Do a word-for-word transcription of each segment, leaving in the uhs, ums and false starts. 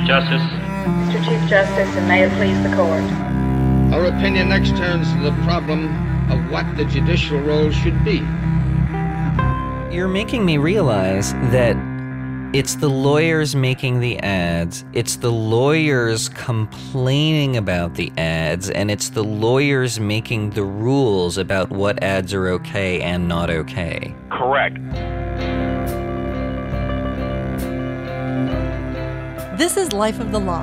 Justice. Mister Chief Justice, and may it please the court. Our opinion next turns to the problem of what the judicial role should be. You're making me realize that it's the lawyers making the ads, it's the lawyers complaining about the ads, and it's the lawyers making the rules about what ads are okay and not okay. Correct. This is Life of the Law.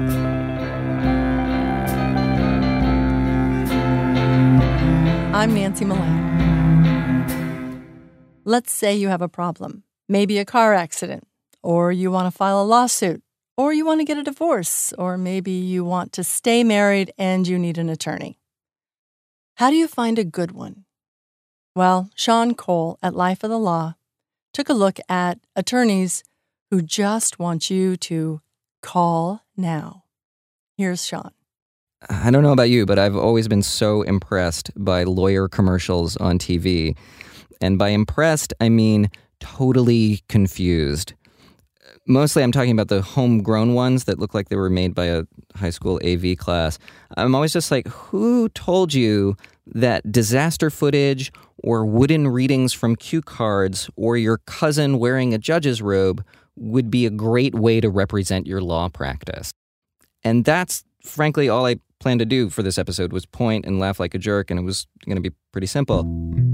I'm Nancy Milan. Let's say you have a problem, maybe a car accident, or you want to file a lawsuit, or you want to get a divorce, or maybe you want to stay married and you need an attorney. How do you find a good one? Well, Sean Cole at Life of the Law took a look at attorneys who just want you to call now. Here's Sean. I don't know about you, but I've always been so impressed by lawyer commercials on T V. And by impressed, I mean totally confused. Mostly I'm talking about the homegrown ones that look like they were made by a high school A V class. I'm always just like, who told you that disaster footage or wooden readings from cue cards or your cousin wearing a judge's robe would be a great way to represent your law practice? And that's frankly all I planned to do for this episode was point and laugh like a jerk, and it was going to be pretty simple.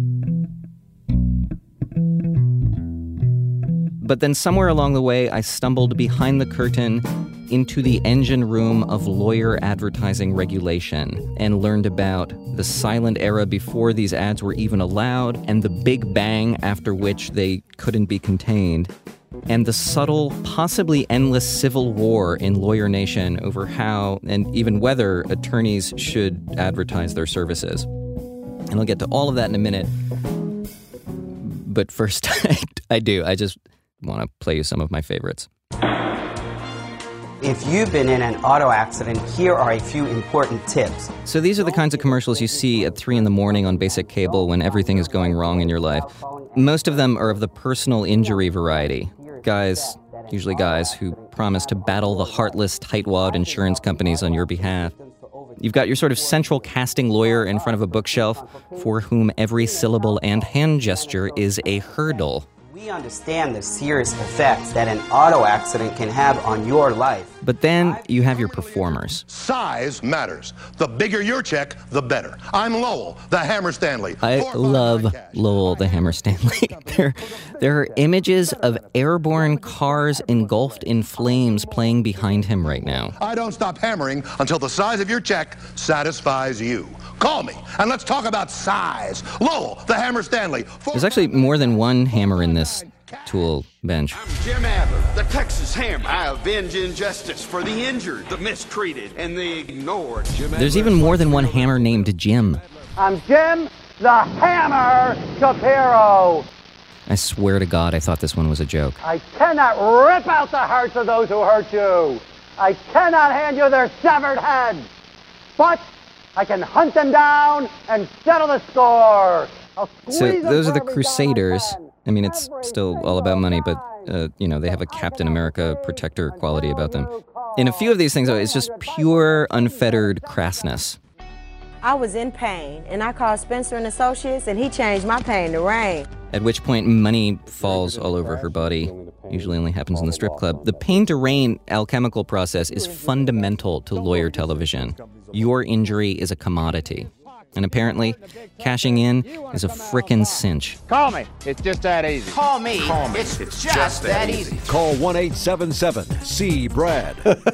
But then somewhere along the way, I stumbled behind the curtain into the engine room of lawyer advertising regulation and learned about the silent era before these ads were even allowed and the big bang after which they couldn't be contained, and the subtle, possibly endless civil war in Lawyer Nation over how and even whether attorneys should advertise their services. And I'll get to all of that in a minute. But first, I, I do. I just want to play you some of my favorites. If you've been in an auto accident, here are a few important tips. So these are the kinds of commercials you see at three in the morning on basic cable when everything is going wrong in your life. Most of them are of the personal injury variety. Guys, usually guys, who promise to battle the heartless, tightwad insurance companies on your behalf. You've got your sort of central casting lawyer in front of a bookshelf for whom every syllable and hand gesture is a hurdle. We understand the serious effects that an auto accident can have on your life. But then you have your performers. Size matters. The bigger your check, the better. I'm Lowell, the Hammer Stanley. I love Lowell, the Hammer Stanley. there, there are images of airborne cars engulfed in flames playing behind him right now. I don't stop hammering until the size of your check satisfies you. Call me, and let's talk about size. Lowell, the Hammer Stanley. There's actually more than one hammer in this tool bench. I'm Jim Adler, the Texas Hammer. I avenge injustice for the injured, the mistreated, and the ignored. There's even more than one hammer named Jim. I'm Jim the Hammer Shapiro. I swear to God, I thought this one was a joke. I cannot rip out the hearts of those who hurt you. I cannot hand you their severed heads. But I can hunt them down and settle the score. So those are the Crusaders. I mean, it's still all about money, but, uh, you know, they have a Captain America protector quality about them. In a few of these things, though, it's just pure, unfettered crassness. I was in pain, and I called Spencer and Associates, and he changed my pain to rain. At which point, money falls all over her body. Usually only happens in the strip club. The pain to rain alchemical process is fundamental to lawyer television. Your injury is a commodity. And apparently, cashing in is a frickin' cinch. Call me. It's just that easy. Call me. Call me. It's, It's just, just that that easy. Call one eight seven seven C Brad.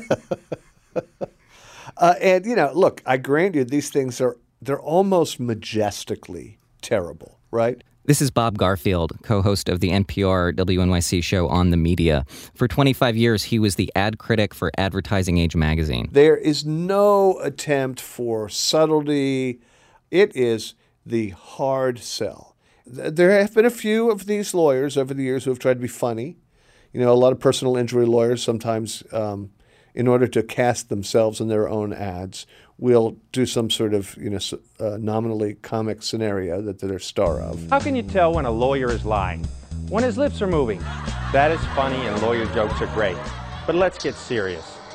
uh, and, you know, look, I grant you these things are, they're almost majestically terrible, right? This is Bob Garfield, co-host of the N P R W N Y C show On the Media. For twenty-five years, he was the ad critic for Advertising Age magazine. There is no attempt for subtlety. It is the hard sell. There have been a few of these lawyers over the years who have tried to be funny. You know, a lot of personal injury lawyers sometimes, um, in order to cast themselves in their own ads, will do some sort of, you know, uh, nominally comic scenario that they're star of. How can you tell when a lawyer is lying? When his lips are moving. That is funny and lawyer jokes are great. But let's get serious.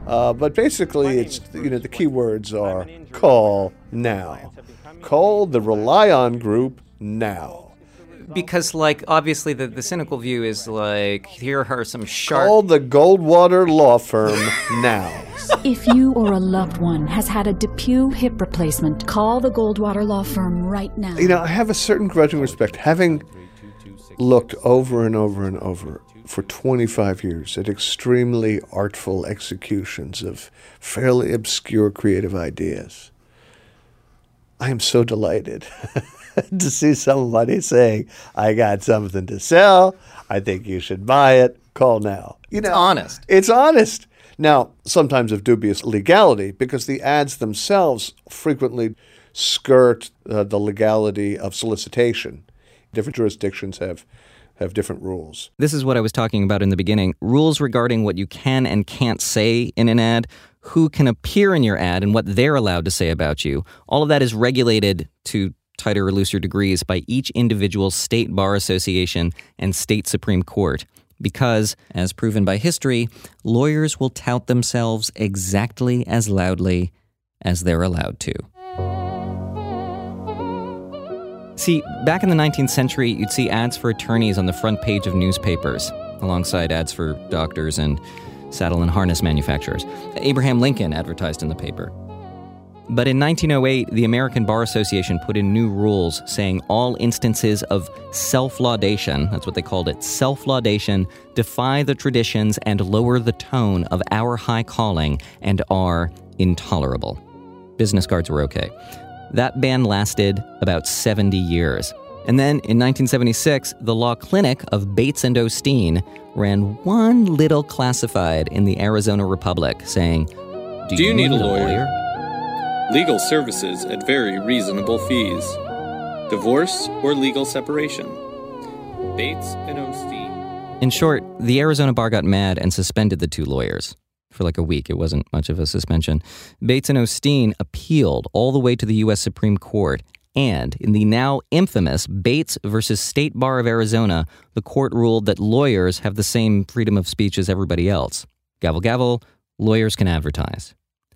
Uh, but basically, it's you know the key words are call now. Call the Rely On Group now. Because, like, obviously the, the cynical view is, like, here are some sharp... Call the Goldwater Law Firm now. If you or a loved one has had a DePuy hip replacement, call the Goldwater Law Firm right now. You know, I have a certain grudging respect. Having looked over and over and over for twenty-five years at extremely artful executions of fairly obscure creative ideas, I am so delighted to see somebody saying, I got something to sell, I think you should buy it, call now. You know, it's honest. It's honest. Now, sometimes of dubious legality, because the ads themselves frequently skirt uh, the legality of solicitation. Different jurisdictions have have different rules. This is what I was talking about in the beginning. Rules regarding what you can and can't say in an ad, who can appear in your ad, and what they're allowed to say about you. All of that is regulated to tighter or looser degrees by each individual state bar association and state Supreme Court. Because, as proven by history, lawyers will tout themselves exactly as loudly as they're allowed to. See, back in the nineteenth century, you'd see ads for attorneys on the front page of newspapers, alongside ads for doctors and saddle and harness manufacturers. Abraham Lincoln advertised in the paper. But in nineteen oh eight, the American Bar Association put in new rules saying all instances of self-laudation, that's what they called it, self-laudation, defy the traditions and lower the tone of our high calling and are intolerable. Business cards were okay. That ban lasted about seventy years. And then in nineteen seventy-six, the law clinic of Bates and O'Steen ran one little classified in the Arizona Republic saying, Do, Do you, you need, need a lawyer? lawyer? Legal services at very reasonable fees. Divorce or legal separation. Bates and O'Steen. In short, the Arizona bar got mad and suspended the two lawyers. For like a week. It wasn't much of a suspension. Bates and O'Steen appealed all the way to the U S Supreme Court. And in the now infamous Bates versus State Bar of Arizona, the court ruled that lawyers have the same freedom of speech as everybody else. Gavel, gavel, lawyers can advertise.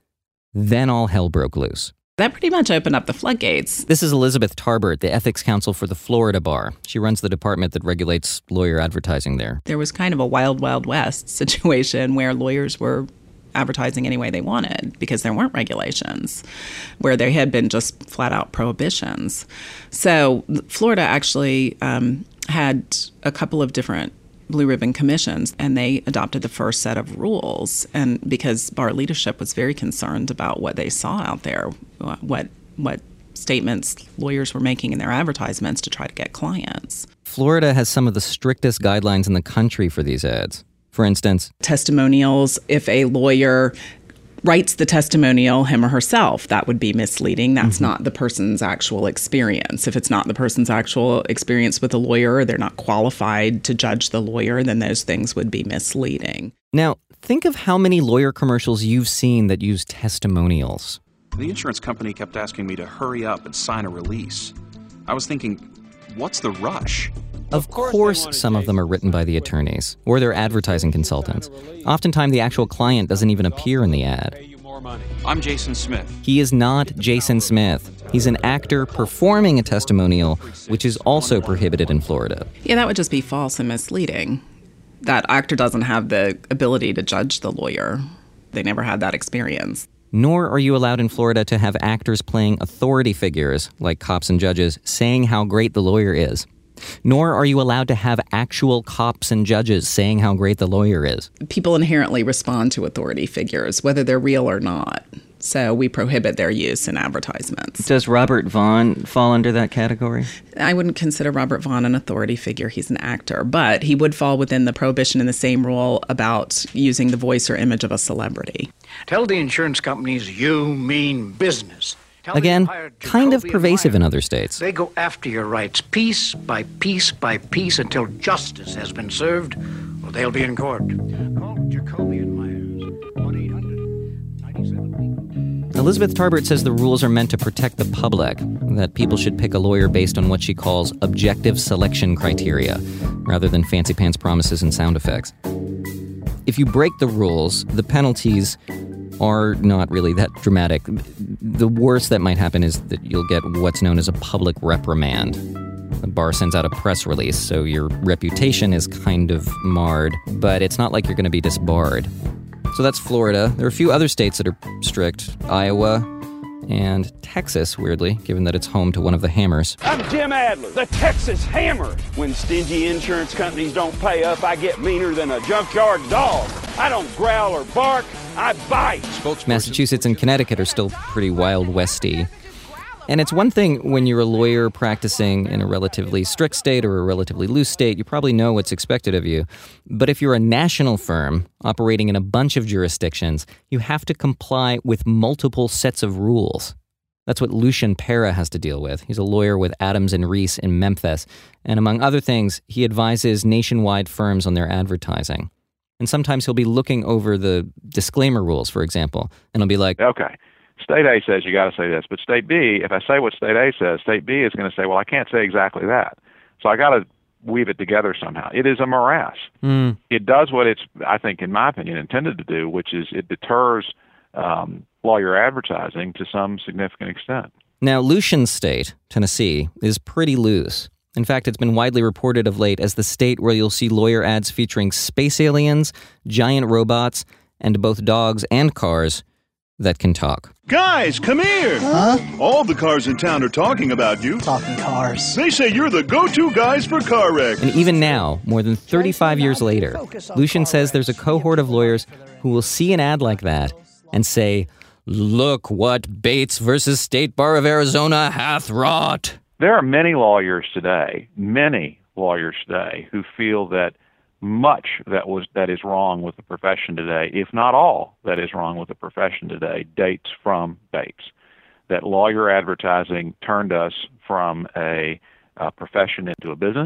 Then all hell broke loose. That pretty much opened up the floodgates. This is Elizabeth Tarbert, the ethics counsel for the Florida Bar. She runs the department that regulates lawyer advertising there. There was kind of a wild, wild west situation where lawyers were advertising any way they wanted because there weren't regulations, where there had been just flat out prohibitions. So Florida actually um, had a couple of different Blue Ribbon commissions, and they adopted the first set of rules. And because bar leadership was very concerned about what they saw out there, what what statements lawyers were making in their advertisements to try to get clients. Florida has some of the strictest guidelines in the country for these ads. For instance, testimonials. If a lawyer writes the testimonial, him or herself, that would be misleading. That's mm-hmm. not the person's actual experience. If it's not the person's actual experience with a lawyer, or they're not qualified to judge the lawyer, then those things would be misleading. Now, think of how many lawyer commercials you've seen that use testimonials. The insurance company kept asking me to hurry up and sign a release. I was thinking, what's the rush? Of course, some of them are written by the attorneys, or they're advertising consultants. Oftentimes, the actual client doesn't even appear in the ad. I'm Jason Smith. He is not Jason Smith. He's an actor performing a testimonial, which is also prohibited in Florida. Yeah, that would just be false and misleading. That actor doesn't have the ability to judge the lawyer. They never had that experience. Nor are you allowed in Florida to have actors playing authority figures, like cops and judges, saying how great the lawyer is. Nor are you allowed to have actual cops and judges saying how great the lawyer is. People inherently respond to authority figures, whether they're real or not. So we prohibit their use in advertisements. Does Robert Vaughn fall under that category? I wouldn't consider Robert Vaughn an authority figure. He's an actor. But he would fall within the prohibition in the same rule about using the voice or image of a celebrity. Tell the insurance companies you mean business. Tell Again, kind of pervasive in other states. They go after your rights piece by piece by piece until justice has been served, or they'll be in court. Call Jacoby and Myers, one eight hundred ninety-seven. Elizabeth Tarbert says the rules are meant to protect the public, that people should pick a lawyer based on what she calls objective selection criteria, rather than fancy pants promises and sound effects. If you break the rules, the penalties are not really that dramatic. The worst that might happen is that you'll get what's known as a public reprimand. The bar sends out a press release, so your reputation is kind of marred, but it's not like you're going to be disbarred. So that's Florida. There are a few other states that are strict. Iowa and Texas, weirdly, given that it's home to one of the Hammers. I'm Jim Adler, the Texas Hammer. When stingy insurance companies don't pay up, I get meaner than a junkyard dog. I don't growl or bark, I bite. Massachusetts and Connecticut are still pretty Wild Westy. And it's one thing when you're a lawyer practicing in a relatively strict state or a relatively loose state, you probably know what's expected of you. But if you're a national firm operating in a bunch of jurisdictions, you have to comply with multiple sets of rules. That's what Lucian Pera has to deal with. He's a lawyer with Adams and Reese in Memphis. And among other things, he advises nationwide firms on their advertising. And sometimes he'll be looking over the disclaimer rules, for example, and he'll be like, okay, State A says you got to say this, but State B, if I say what State A says, State B is going to say, well, I can't say exactly that. So I got to weave it together somehow. It is a morass. Mm. It does what it's, I think, in my opinion, intended to do, which is it deters um, lawyer advertising to some significant extent. Now, Lucian's state, Tennessee, is pretty loose. In fact, it's been widely reported of late as the state where you'll see lawyer ads featuring space aliens, giant robots, and both dogs and cars that can talk. Guys, come here! Huh? All the cars in town are talking about you. Talking cars. They say you're the go-to guys for car wrecks. And even now, more than thirty-five years later, Lucian says there's a cohort of lawyers who will see an ad like that and say, "Look what Bates versus State Bar of Arizona hath wrought." There are many lawyers today, many lawyers today, who feel that much that was that is wrong with the profession today, if not all that is wrong with the profession today, dates from Bates. That lawyer advertising turned us from a, a profession into a business,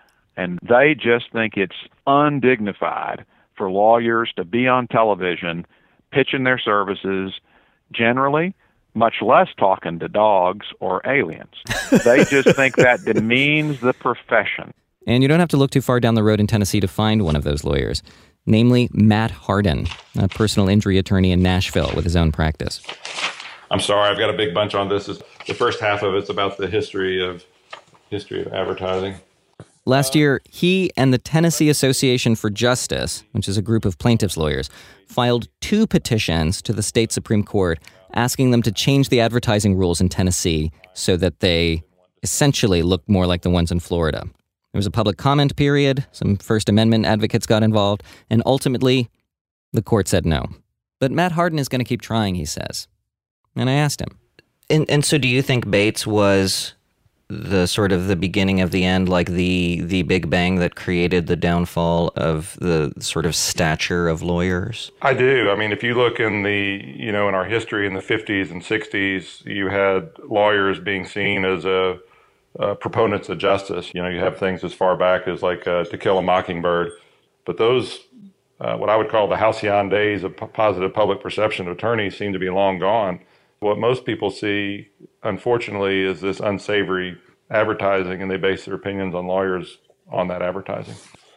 and they just think it's undignified for lawyers to be on television pitching their services generally, much less talking to dogs or aliens. They just think that demeans the profession. And you don't have to look too far down the road in Tennessee to find one of those lawyers, namely Matt Hardin, a personal injury attorney in Nashville with his own practice. I'm sorry, I've got a big bunch on this. The first half of it's about the history of history of advertising. Last year, he and the Tennessee Association for Justice, which is a group of plaintiffs' lawyers, filed two petitions to the state Supreme Court asking them to change the advertising rules in Tennessee so that they essentially look more like the ones in Florida. There was a public comment period, some First Amendment advocates got involved, and ultimately, the court said no. But Matt Hardin is going to keep trying, he says. And I asked him. And, and so do you think Bates was the sort of the beginning of the end, like the the Big Bang that created the downfall of the sort of stature of lawyers? I do. I mean, if you look in the, you know, in our history in the fifties and sixties, you had lawyers being seen as a Uh, proponents of justice. You know, you have things as far back as like uh, To Kill a Mockingbird. But those, uh, what I would call the halcyon days of p- positive public perception of attorneys seem to be long gone. What most people see, unfortunately, is this unsavory advertising, and they base their opinions on lawyers on that advertising.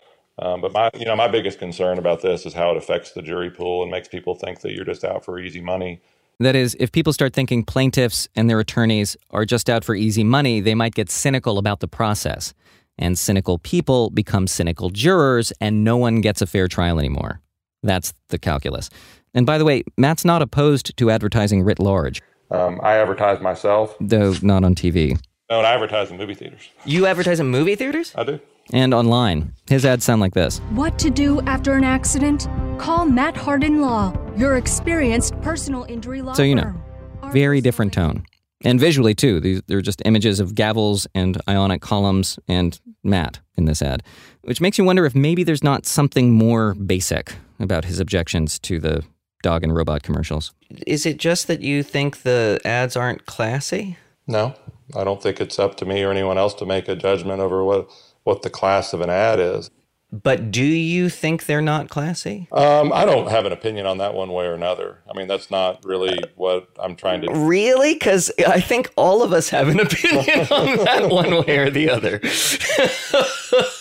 Um, but my, you know, my biggest concern about this is how it affects the jury pool and makes people think that you're just out for easy money. That is, if people start thinking plaintiffs and their attorneys are just out for easy money, they might get cynical about the process. And cynical people become cynical jurors, and no one gets a fair trial anymore. That's the calculus. And by the way, Matt's not opposed to advertising writ large. Um, I advertise myself. Though not on T V. No, and I advertise in movie theaters. You advertise in movie theaters? I do. And online. His ads sound like this. What to do after an accident? Call Matt Hardin Law, your experienced personal injury law So you know, firm. very different tone. And visually, too. These, they're just images of gavels and ionic columns and Matt in this ad, which makes you wonder if maybe there's not something more basic about his objections to the dog and robot commercials. Is it just that you think the ads aren't classy? No, I don't think it's up to me or anyone else to make a judgment over what, what the class of an ad is. But do you think they're not classy? Um, I don't have an opinion on that one way or another. I mean, that's not really what I'm trying to... Really? Because I think all of us have an opinion on that one way or the other.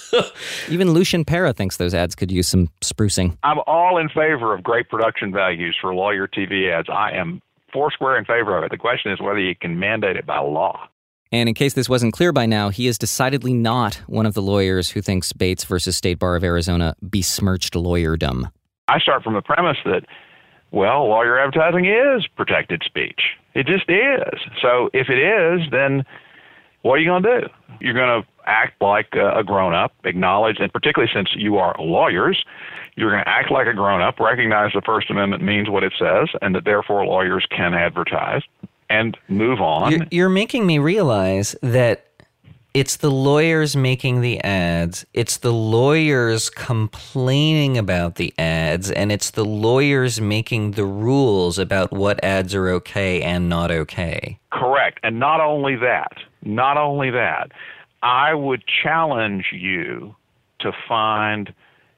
Even Lucien Pera thinks those ads could use some sprucing. I'm all in favor of great production values for lawyer T V ads. I am foursquare in favor of it. The question is whether you can mandate it by law. And in case this wasn't clear by now, he is decidedly not one of the lawyers who thinks Bates versus State Bar of Arizona besmirched lawyerdom. I start from the premise that, well, lawyer advertising is protected speech. It just is. So if it is, then what are you going to do? You're going to act like a grown-up, acknowledge, and particularly since you are lawyers, you're going to act like a grown-up, recognize the First Amendment means what it says, and that therefore lawyers can advertise, and move on. You're, you're making me realize that it's the lawyers making the ads, it's the lawyers complaining about the ads, and it's the lawyers making the rules about what ads are okay and not okay. Correct. And not only that, not only that, I would challenge you to find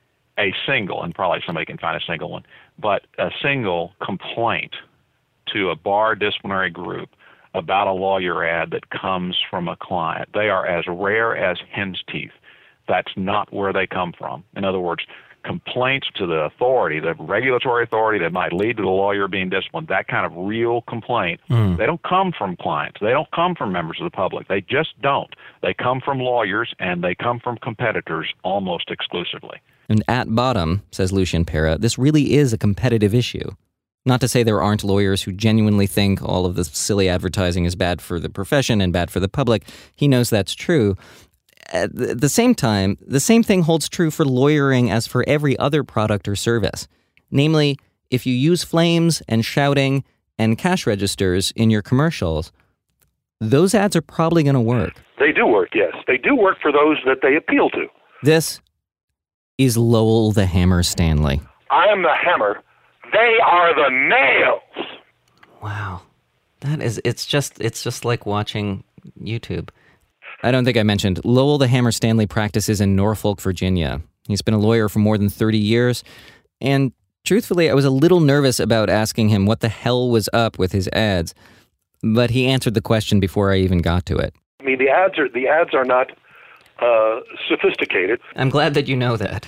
a single, and probably somebody can find a single one, but a single complaint to a bar disciplinary group about a lawyer ad that comes from a client. They are as rare as hen's teeth. That's not where they come from. In other words, complaints to the authority, the regulatory authority that might lead to the lawyer being disciplined, that kind of real complaint, mm. they don't come from clients. They don't come from members of the public. They just don't. They come from lawyers, and they come from competitors almost exclusively. And at bottom, says Lucien Pera, this really is a competitive issue. Not to say there aren't lawyers who genuinely think all of this silly advertising is bad for the profession and bad for the public. He knows that's true. At the same time, the same thing holds true for lawyering as for every other product or service. Namely, if you use flames and shouting and cash registers in your commercials, those ads are probably going to work. They do work, yes. They do work for those that they appeal to. This is Lowell the Hammer Stanley. I am the hammer. They are the nails. Wow. That is, it's just, it's just like watching YouTube. I don't think I mentioned, Lowell the Hammer Stanley practices in Norfolk, Virginia. He's been a lawyer for more than thirty years. And truthfully, I was a little nervous about asking him what the hell was up with his ads. But he answered the question before I even got to it. I mean, the ads are, the ads are not uh, sophisticated. I'm glad that you know that.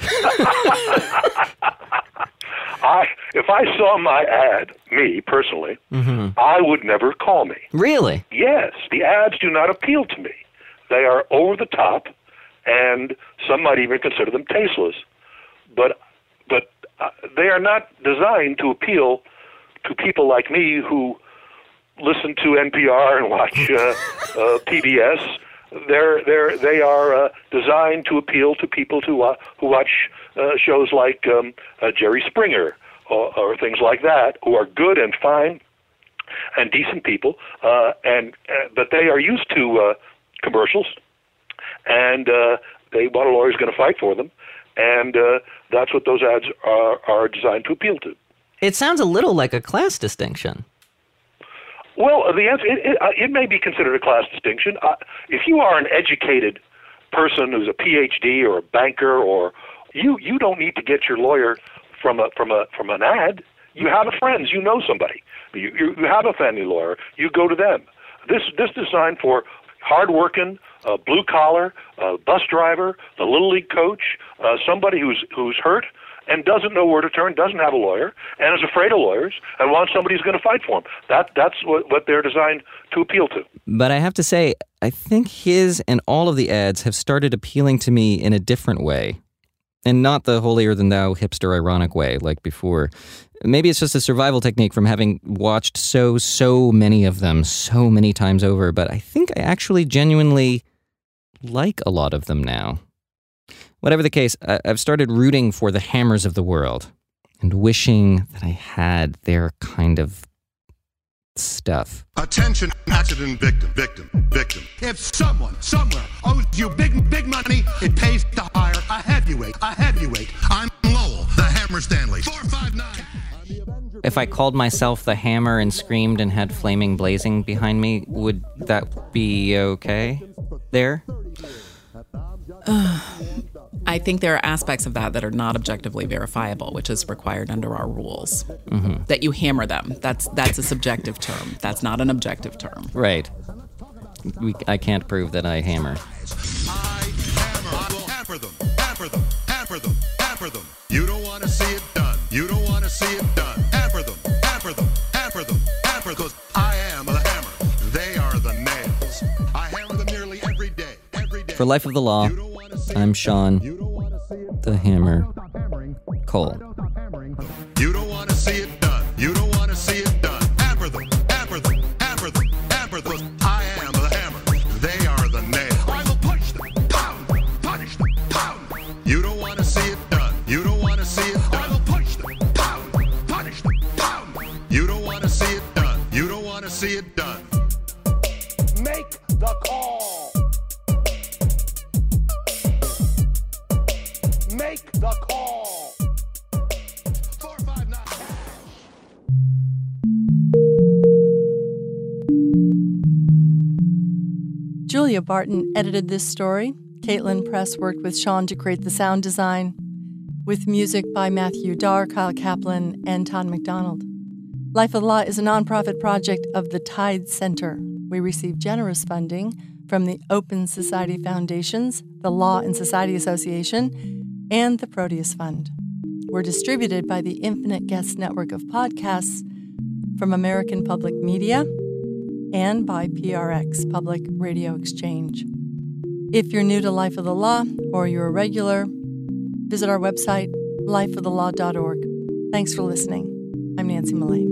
I, if I saw my ad, me personally, mm-hmm. I would never call me. Really? Yes. The ads do not appeal to me. They are over the top, and some might even consider them tasteless. But, but uh, they are not designed to appeal to people like me who listen to N P R and watch uh, uh, P B S. They're, they're, they are uh, designed to appeal to people to, uh, who watch uh, shows like um, uh, Jerry Springer or, or things like that, who are good and fine and decent people, uh, and uh, but they are used to uh, commercials, and uh, they want a lawyer who's going to fight for them, and uh, that's what those ads are, are designed to appeal to. It sounds a little like a class distinction. Well, the answer, it, it, it may be considered a class distinction. Uh, if you are an educated person who's a P H D or a banker, or you, you don't need to get your lawyer from a from a from an ad. You have friends, you know somebody. You, you, you have a family lawyer. You go to them. This this is designed for hardworking, uh, blue collar, uh, bus driver, the little league coach, uh, somebody who's who's hurt and doesn't know where to turn, doesn't have a lawyer, and is afraid of lawyers, and wants somebody who's going to fight for him. That, that's what, what they're designed to appeal to. But I have to say, I think his and all of the ads have started appealing to me in a different way. And not the holier-than-thou, hipster, ironic way like before. Maybe it's just a survival technique from having watched so, so many of them so many times over, but I think I actually genuinely like a lot of them now. Whatever the case, I've started rooting for the Hammers of the world and wishing that I had their kind of stuff. Attention, accident victim, victim, victim. If someone, somewhere, owes you big, big money, it pays to hire a heavyweight, a heavyweight. I'm Lowell, the Hammer Stanley. four five nine. If I called myself the Hammer and screamed and had flaming blazing behind me, would that be okay there? Uh, I think there are aspects of that that are not objectively verifiable, which is required under our rules. Mm-hmm. That you hammer them. That's that's a subjective term. That's not an objective term. Right. We, I can't prove that I hammer. hammer them, hammer them, hammer them, hammer them. You don't want to see it done. You don't want to see it done. Hammer them, hammer them, hammer them, hammer them. Because I am the hammer. They are the nails. I hammer them nearly every day, every day. For Life of the Law, I'm Sean, the Hammer Cole. You don't want to see it done. You don't want to see it done. Hammer them, hammer them, hammer them, hammer them. I am the hammer. They are the nail. I will push them, pound, punish them, pound. You don't want to see it done. You don't want to see it done. I will push them, pound, punish them, pound. You don't want to see it done. You don't want to see it done. Make the call. Make the call. Julia Barton edited this story. Caitlin Press worked with Sean to create the sound design, with music by Matthew Darr, Kyle Kaplan, and Todd McDonald. Life of the Law is a nonprofit project of the Tide Center. We receive generous funding from the Open Society Foundations, the Law and Society Association, and the Proteus Fund. We're distributed by the Infinite Guest Network of podcasts from American Public Media and by P R X, Public Radio Exchange. If you're new to Life of the Law or you're a regular, visit our website, life of the law dot org. Thanks for listening. I'm Nancy Millay.